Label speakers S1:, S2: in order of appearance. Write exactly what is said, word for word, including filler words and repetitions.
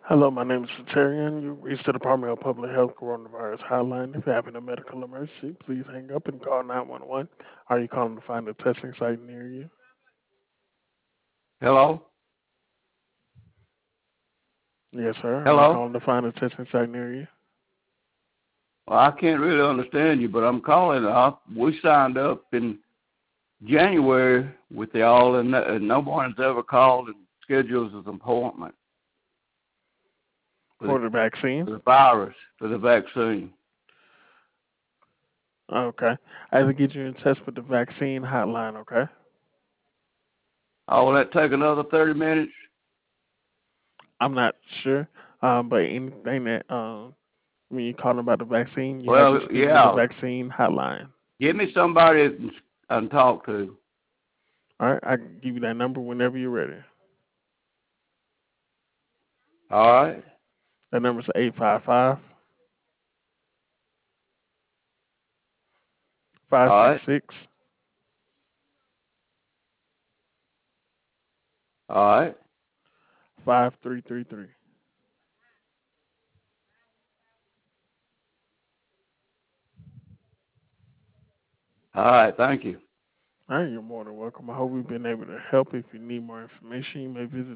S1: Hello, my name is Satarian. You reached the Department of Public Health Coronavirus Hotline. If you're having a medical emergency, please hang up and call nine one one. Are you calling to find a testing site near you?
S2: Hello?
S1: Yes, sir. Are you
S2: Hello?
S1: calling to find a testing site near you?
S2: Well, I can't really understand you, but I'm calling up. We signed up in January with y'all, and, no- and no one's ever called and scheduled an appointment for the,
S1: For the vaccine?
S2: for the virus, for the vaccine.
S1: Okay. I have to get you in touch with the vaccine hotline, okay?
S2: Oh, will that take another thirty minutes?
S1: I'm not sure, um, but anything that, um, when you're calling about the vaccine, you have to
S2: Well,
S1: speak with the
S2: yeah.
S1: vaccine hotline.
S2: Give me somebody I can I can talk to.
S1: All right. I can give you that number whenever you're ready.
S2: All right?
S1: That number is eight five five, five
S2: All
S1: six
S2: right?
S1: six,
S2: All right?
S1: five three three three.
S2: All right. Thank you.
S1: All right, you're more than welcome. I hope we've been able to help. If you need more information, you may visit